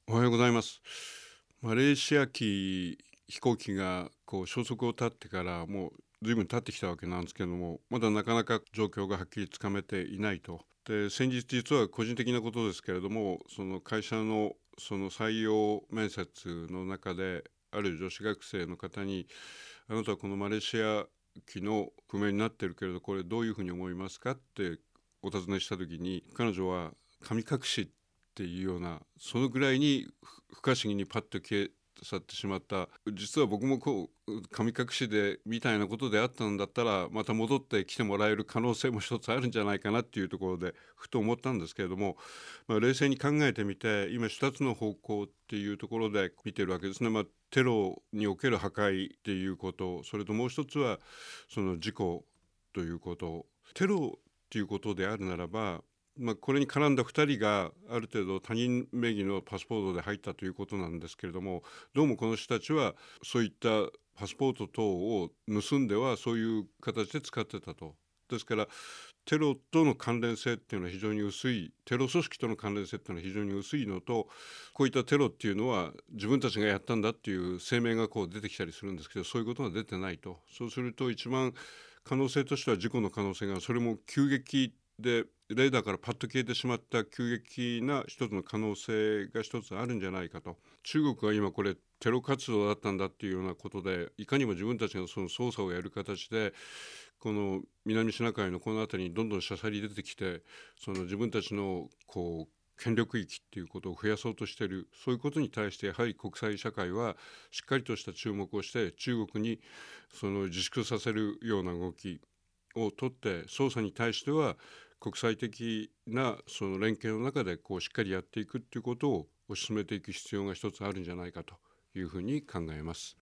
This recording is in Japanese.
おはようございます。マレーシア機飛行機が消息を絶ってからもう随分経ってきたわけなんですけども、まだなかなか状況がはっきりつかめていないと。で、先日実は個人的なことですけれども、その会社のその採用面接の中で、ある女子学生の方に、あなたはこのマレーシア機の不明になってるけれど、これどういうふうに思いますかってお尋ねした時に、彼女は神隠しっていうような、そのぐらいに不可思議にパッと消え去ってしまった。実は僕も神隠しでみたいなことであったんだったら、また戻ってきてもらえる可能性も一つあるんじゃないかなっていうところでふと思ったんですけれども、冷静に考えてみて、今2つの方向っていうところで見てるわけですね。テロにおける破壊っていうこと、それともう一つはその事故ということ。テロっていうことであるならば、これに絡んだ2人がある程度他人名義のパスポートで入ったということなんですけれども、どうもこの人たちはそういったパスポート等を盗んではそういう形で使ってたと。ですからテロとの関連性っていうのは非常に薄い、テロ組織との関連性っていうのは非常に薄いのと、こういったテロっていうのは自分たちがやったんだっていう声明が出てきたりするんですけど、そういうことが出てないと。そうすると一番可能性としては事故の可能性が、それも急激でレーダーからパッと消えてしまった急激な一つの可能性が一つあるんじゃないかと。中国が今これテロ活動だったんだっていうようなことで、いかにも自分たちがその捜査をやる形でこの南シナ海のこの辺りにどんどんしゃさり出てきて、その自分たちの権力域っていうことを増やそうとしている。そういうことに対してやはり国際社会はしっかりとした注目をして、中国にその自粛させるような動きをとって、捜査に対しては国際的なその連携の中でしっかりやっていくっていうことを推し進めていく必要が一つあるんじゃないかというふうに考えます。